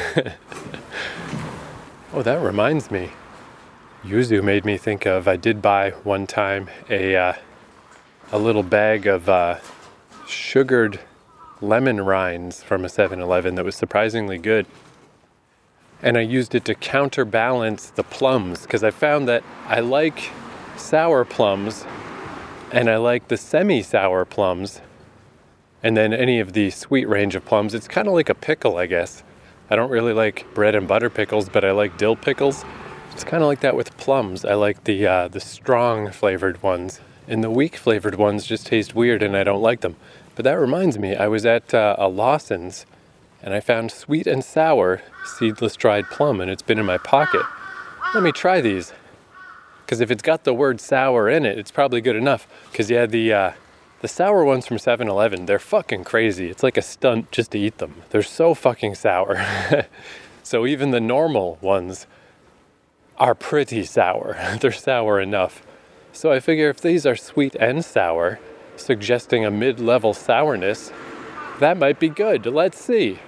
Oh, that reminds me. Yuzu made me think of, I did buy one time a uh, a little bag of uh, sugared lemon rinds from a seven eleven that was surprisingly good. And I used it to counterbalance the plums because I found that I like sour plums and I like the semi-sour plums. And then any of the sweet range of plums, it's kind of like a pickle, I guess. I don't really like bread and butter pickles, but I like dill pickles. It's kind of like that with plums. I like the uh, the strong flavored ones. And the weak flavored ones just taste weird and I don't like them. But that reminds me, I was at uh, a Lawson's and I found sweet and sour seedless dried plum, and it's been in my pocket. Let me try these. Because if it's got the word sour in it, it's probably good enough. Because yeah, the uh, the sour ones from seven eleven, they're fucking crazy. It's like a stunt just to eat them. They're so fucking sour. So even the normal ones are pretty sour. They're sour enough. So I figure if these are sweet and sour, suggesting a mid-level sourness, that might be good. Let's see.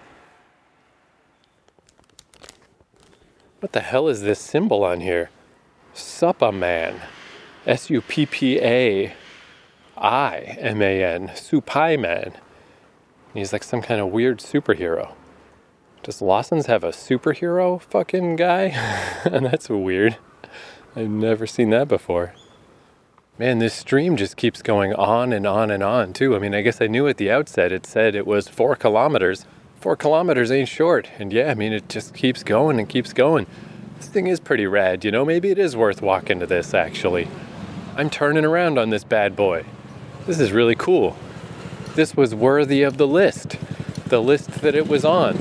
What the hell is this symbol on here? Suppaman. S U P P A I M A N. Supaiman. He's like some kind of weird superhero. Does Lawson's have a superhero fucking guy? And that's weird. I've never seen that before. Man, this stream just keeps going on and on and on, too. I mean, I guess I knew at the outset it said it was four kilometers. Four kilometers ain't short. And yeah, I mean, it just keeps going and keeps going. This thing is pretty rad, you know? Maybe it is worth walking to this, actually. I'm turning around on this bad boy. This is really cool. This was worthy of the list. The list that it was on.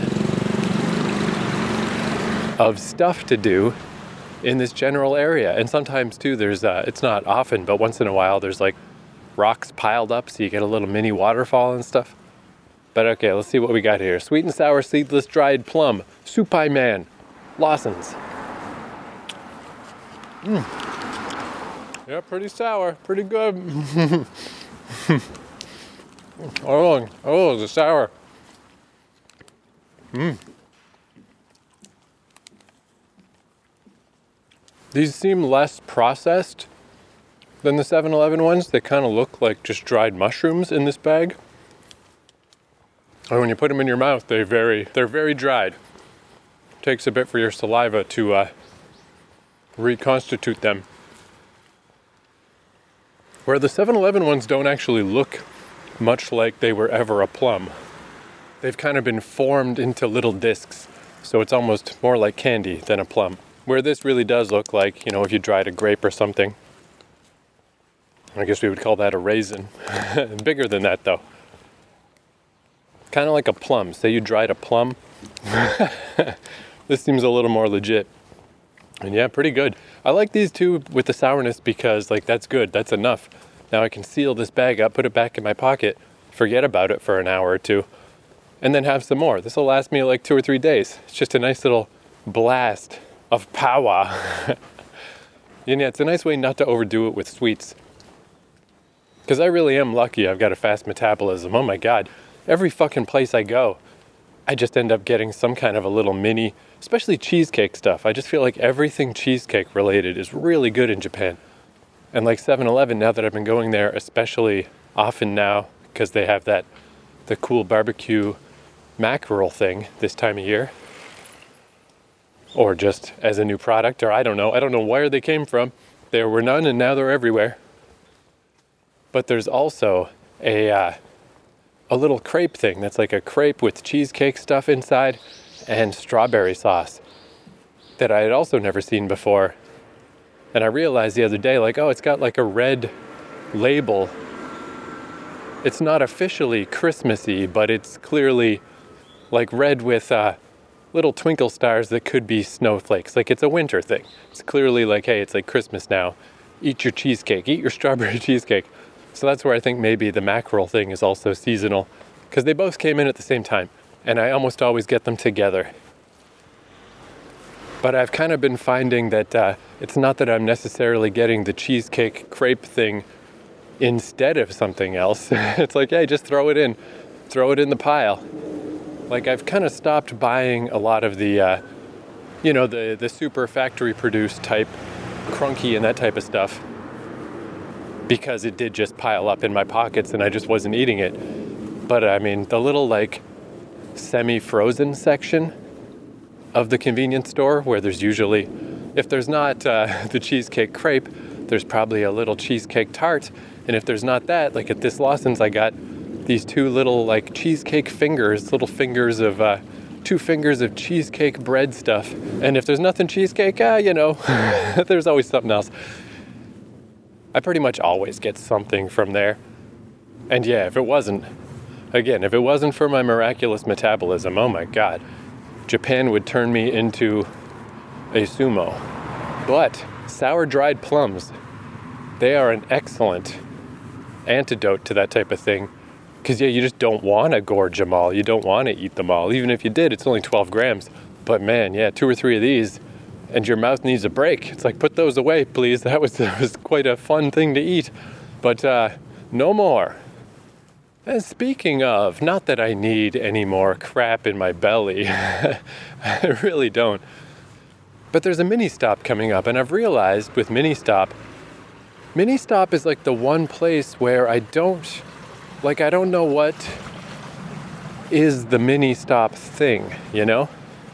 Of stuff to do in this general area. And sometimes too there's uh it's not often, but once in a while there's like rocks piled up so you get a little mini waterfall and stuff. But okay, let's see what we got here. Sweet and sour seedless dried plum. Supaiman. Lawson's. Mm. Yeah, pretty sour. Pretty good. oh, oh, the sour. Mmm. These seem less processed than the seven eleven ones. They kind of look like just dried mushrooms in this bag. And when you put them in your mouth, they very, they're very dried. It takes a bit for your saliva to uh, reconstitute them. Where the seven eleven ones don't actually look much like they were ever a plum. They've kind of been formed into little discs, so it's almost more like candy than a plum. Where this really does look like, you know, if you dried a grape or something. I guess we would call that a raisin. Bigger than that, though. Kind of like a plum. Say you dried a plum. This seems a little more legit. And yeah, pretty good. I like these two with the sourness because, like, that's good. That's enough. Now I can seal this bag up, put it back in my pocket, forget about it for an hour or two, and then have some more. This will last me like two or three days. It's just a nice little blast of power. And yeah, it's a nice way not to overdo it with sweets. Because I really am lucky I've got a fast metabolism. Oh my God. Every fucking place I go, I just end up getting some kind of a little mini, especially cheesecake stuff. I just feel like everything cheesecake related is really good in Japan. And like seven eleven, now that I've been going there, especially often now, because they have that the cool barbecue mackerel thing this time of year. Or just as a new product, or I don't know. I don't know where they came from. There were none and now they're everywhere. But there's also a uh, a little crepe thing that's like a crepe with cheesecake stuff inside and strawberry sauce that I had also never seen before. And I realized the other day, like, oh, it's got like a red label. It's not officially Christmassy, but it's clearly like red with uh, little twinkle stars that could be snowflakes. Like it's a winter thing. It's clearly like, hey, it's like Christmas now. Eat your cheesecake, eat your strawberry cheesecake. So that's where I think maybe the mackerel thing is also seasonal, because they both came in at the same time, and I almost always get them together. But I've kind of been finding that uh, it's not that I'm necessarily getting the cheesecake crepe thing instead of something else. It's like, hey, just throw it in. Throw it in the pile. Like I've kind of stopped buying a lot of the, uh, you know, the, the super factory produced type crunky and that type of stuff, because it did just pile up in my pockets and I just wasn't eating it. But I mean, the little like semi-frozen section of the convenience store where there's usually, if there's not uh, the cheesecake crepe, there's probably a little cheesecake tart. And if there's not that, like at this Lawson's, I got these two little like cheesecake fingers, little fingers of, uh, two fingers of cheesecake bread stuff. And if there's nothing cheesecake, ah, you know, there's always something else. I pretty much always get something from there. And yeah, if it wasn't, again, if it wasn't for my miraculous metabolism, oh my God, Japan would turn me into a sumo. But sour dried plums, they are an excellent antidote to that type of thing. Because yeah, you just don't want to gorge them all. You don't want to eat them all. Even if you did, it's only twelve grams. But man, yeah, two or three of these, and your mouth needs a break. It's like, put those away, please. That was, that was quite a fun thing to eat. But uh, no more. And speaking of, not that I need any more crap in my belly. I really don't. But there's a mini stop coming up, and I've realized with mini stop, mini stop is like the one place where I don't, like I don't know what is the mini stop thing, you know?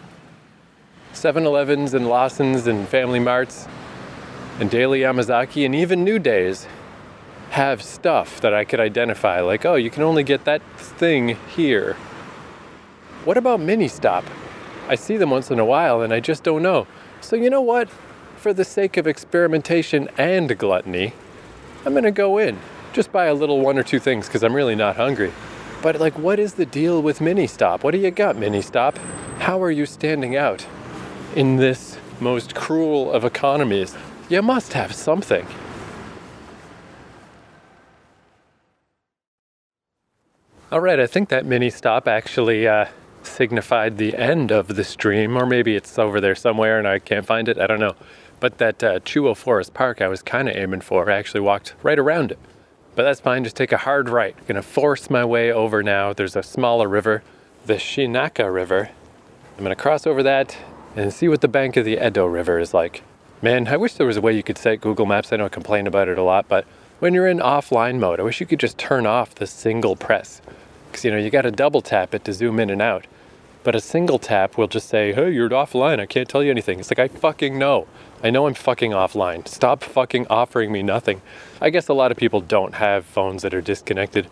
seven elevens and Lawson's and Family Marts and Daily Yamazaki and even New Days have stuff that I could identify. Like, oh, you can only get that thing here. What about mini stop? I see them once in a while and I just don't know. So you know what? For the sake of experimentation and gluttony, I'm going to go in. Just buy a little one or two things because I'm really not hungry. But like, what is the deal with mini stop? What do you got, mini stop? How are you standing out in this most cruel of economies? You must have something. All right, I think that mini stop actually uh, signified the end of the stream, or maybe it's over there somewhere and I can't find it. I don't know. But that uh, Chuo Forest Park I was kind of aiming for. I actually walked right around it. But that's fine, just take a hard right. I'm gonna force my way over now. There's a smaller river, the Shinaka River. I'm gonna cross over that and see what the bank of the Edo River is like. Man, I wish there was a way you could set Google Maps. I know I complain about it a lot, but when you're in offline mode, I wish you could just turn off the single press. Because, you know, you got to double tap it to zoom in and out. But a single tap will just say, hey, you're offline. I can't tell you anything. It's like, I fucking know. I know I'm fucking offline. Stop fucking offering me nothing. I guess a lot of people don't have phones that are disconnected.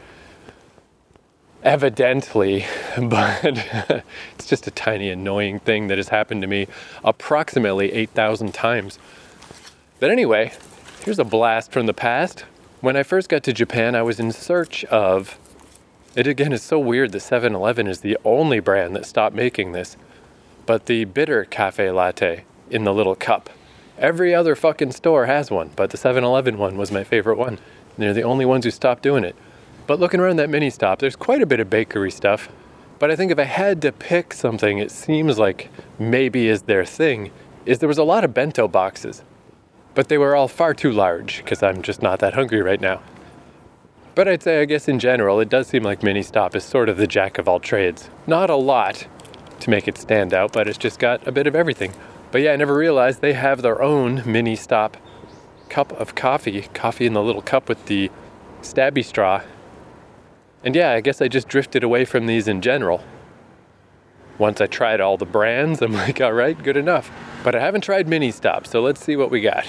Evidently, but it's just a tiny annoying thing that has happened to me approximately eight thousand times. But anyway, here's a blast from the past. When I first got to Japan, I was in search of, it again is so weird that seven eleven is the only brand that stopped making this, but the bitter cafe latte in the little cup. Every other fucking store has one, but the seven eleven one was my favorite one. And they're the only ones who stopped doing it. But looking around that mini stop, there's quite a bit of bakery stuff. But I think if I had to pick something, it seems like maybe is their thing, is there was a lot of bento boxes. But they were all far too large, because I'm just not that hungry right now. But I'd say, I guess in general, it does seem like mini stop is sort of the jack of all trades. Not a lot to make it stand out, but it's just got a bit of everything. But yeah, I never realized they have their own mini stop cup of coffee. Coffee in the little cup with the stabby straw. And yeah, I guess I just drifted away from these in general. Once I tried all the brands, I'm like, all right, good enough. But I haven't tried Mini Stop, so let's see what we got.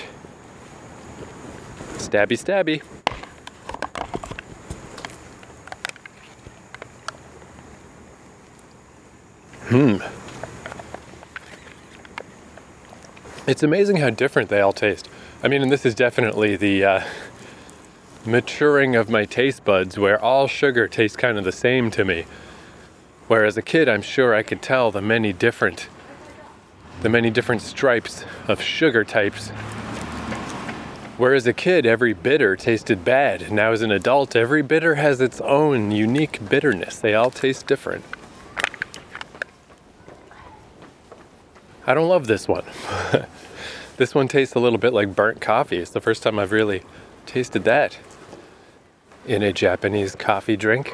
Stabby, stabby. Hmm. It's amazing how different they all taste. I mean, and this is definitely the uh, maturing of my taste buds, where all sugar tastes kind of the same to me. Whereas a kid, I'm sure I could tell the many different, the many different stripes of sugar types. Whereas a kid, every bitter tasted bad. Now as an adult, every bitter has its own unique bitterness. They all taste different. I don't love this one. This one tastes a little bit like burnt coffee. It's the first time I've really tasted that in a Japanese coffee drink.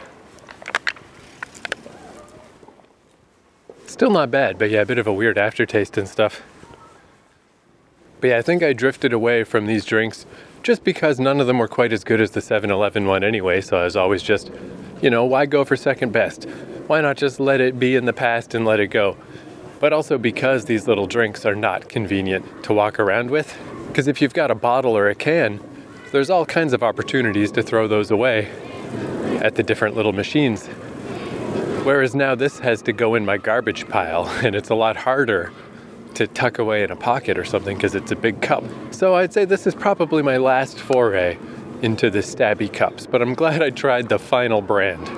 Still not bad, but yeah, a bit of a weird aftertaste and stuff. But yeah, I think I drifted away from these drinks just because none of them were quite as good as the seven eleven one anyway, so I was always just, you know, why go for second best? Why not just let it be in the past and let it go? But also because these little drinks are not convenient to walk around with. Because if you've got a bottle or a can, there's all kinds of opportunities to throw those away at the different little machines. Whereas now this has to go in my garbage pile, and it's a lot harder to tuck away in a pocket or something because it's a big cup. So I'd say this is probably my last foray into the Stabby cups, but I'm glad I tried the final brand.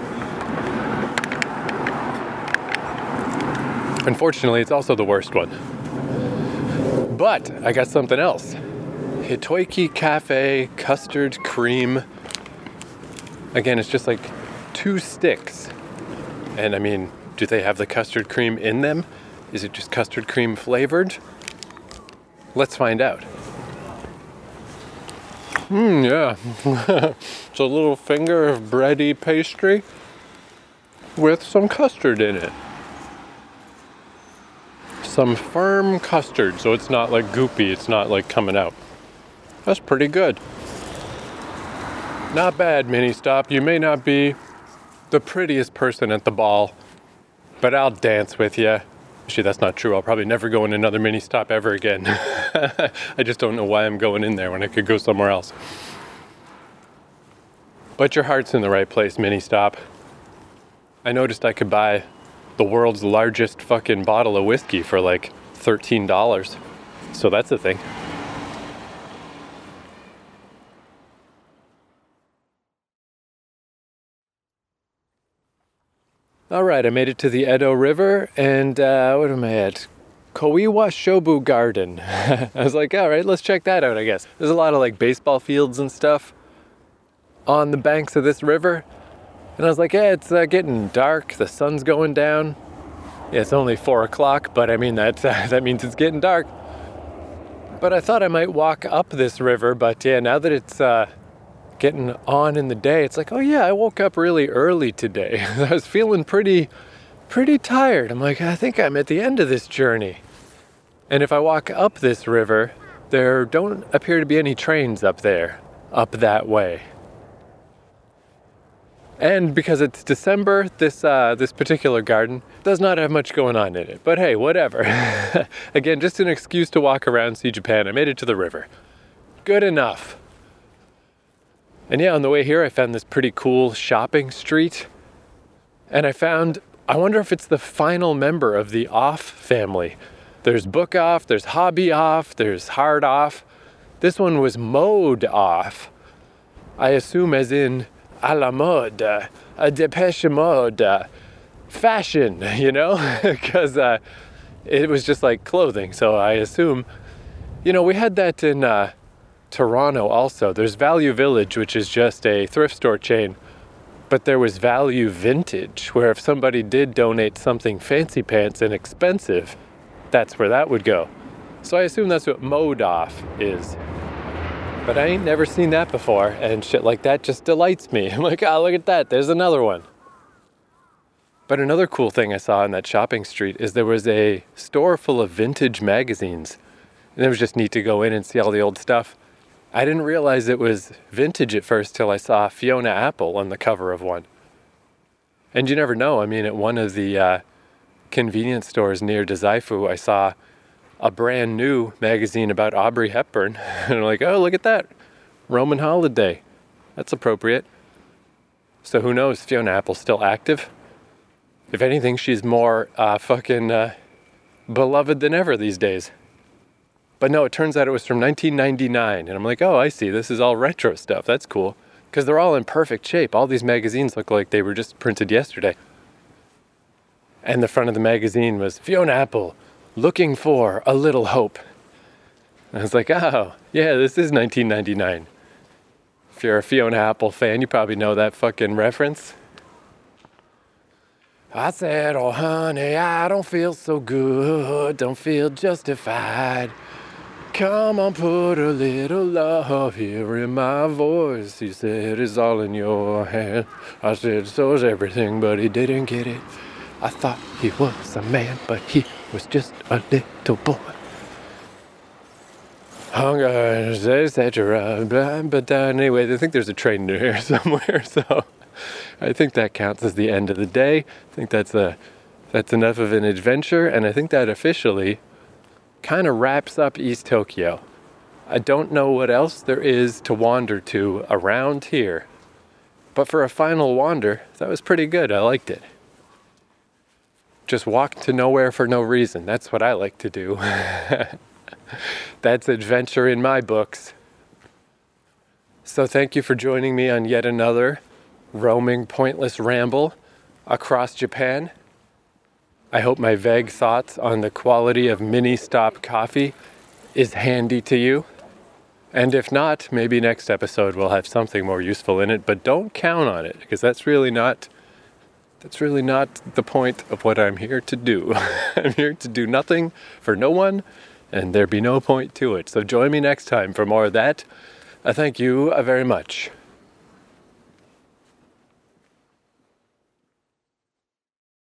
Unfortunately, it's also the worst one. But I got something else. Hitoiki Cafe Custard Cream. Again, it's just like two sticks. And I mean, do they have the custard cream in them? Is it just custard cream flavored? Let's find out. Mmm, yeah. It's a little finger of bready pastry with some custard in it. Some firm custard, so it's not like goopy, it's not like coming out. That's pretty good. Not bad, Mini Stop. You may not be the prettiest person at the ball, but I'll dance with you. Actually, that's not true. I'll probably never go in another Mini Stop ever again. I just don't know why I'm going in there when I could go somewhere else. But your heart's in the right place, Mini Stop. I noticed I could buy the world's largest fucking bottle of whiskey for like thirteen dollars. So that's a thing. All right, I made it to the Edo River, and uh, what am I at? Koiwa Shobu Garden. I was like, all right, let's check that out, I guess. There's a lot of like baseball fields and stuff on the banks of this river. And I was like, yeah, it's uh, getting dark. The sun's going down. Yeah, it's only four o'clock, but I mean, that, uh, that means it's getting dark. But I thought I might walk up this river, but yeah, now that it's uh, getting on in the day, it's like, oh yeah, I woke up really early today. I was feeling pretty, pretty tired. I'm like, I think I'm at the end of this journey. And if I walk up this river, there don't appear to be any trains up there, up that way. And because it's December, this uh, this particular garden does not have much going on in it. But hey, whatever. Again, just an excuse to walk around, see Japan. I made it to the river. Good enough. And yeah, on the way here, I found this pretty cool shopping street. And I found, I wonder if it's the final member of the Off family. There's Book Off, there's Hobby Off, there's Hard Off. This one was Mode Off. I assume as in à la mode, uh, a Depeche Mode, uh, fashion, you know, because uh, it was just like clothing. So I assume, you know, we had that in uh, Toronto also. There's Value Village, which is just a thrift store chain, but there was Value Vintage, where if somebody did donate something fancy pants and expensive, that's where that would go. So I assume that's what Mode Off is. But I ain't never seen that before, and shit like that just delights me. I'm like, oh, look at that, there's another one. But another cool thing I saw on that shopping street is there was a store full of vintage magazines. And it was just neat to go in and see all the old stuff. I didn't realize it was vintage at first till I saw Fiona Apple on the cover of one. And you never know. I mean, at one of the uh, convenience stores near Dazaifu, I saw a brand new magazine about Audrey Hepburn. And I'm like, oh, look at that. Roman Holiday. That's appropriate. So who knows? Fiona Apple's still active. If anything, she's more uh, fucking uh, beloved than ever these days. But no, it turns out it was from nineteen ninety-nine. And I'm like, oh, I see. This is all retro stuff. That's cool. Because they're all in perfect shape. All these magazines look like they were just printed yesterday. And the front of the magazine was Fiona Apple, looking for a little hope. And I was like, oh, yeah, this is nineteen ninety-nine. If you're a Fiona Apple fan, you probably know that fucking reference. I said, oh, honey, I don't feel so good. Don't feel justified. Come on, put a little love here in my voice. He said, it's all in your hand. I said, so is everything, but he didn't get it. I thought he was a man, but he was just a little boy. Hunger, et cetera. But uh, anyway, I think there's a train near here somewhere, so I think that counts as the end of the day. I think that's a that's enough of an adventure, and I think that officially kind of wraps up East Tokyo. I don't know what else there is to wander to around here, but for a final wander, that was pretty good. I liked it. Just walk to nowhere for no reason. That's what I like to do. That's adventure in my books. So thank you for joining me on yet another roaming pointless ramble across Japan. I hope my vague thoughts on the quality of mini stop coffee is handy to you. And if not, maybe next episode will have something more useful in it, but don't count on it, because that's really not that's really not the point of what I'm here to do. I'm here to do nothing for no one, and there be no point to it. So join me next time for more of that. I thank you very much.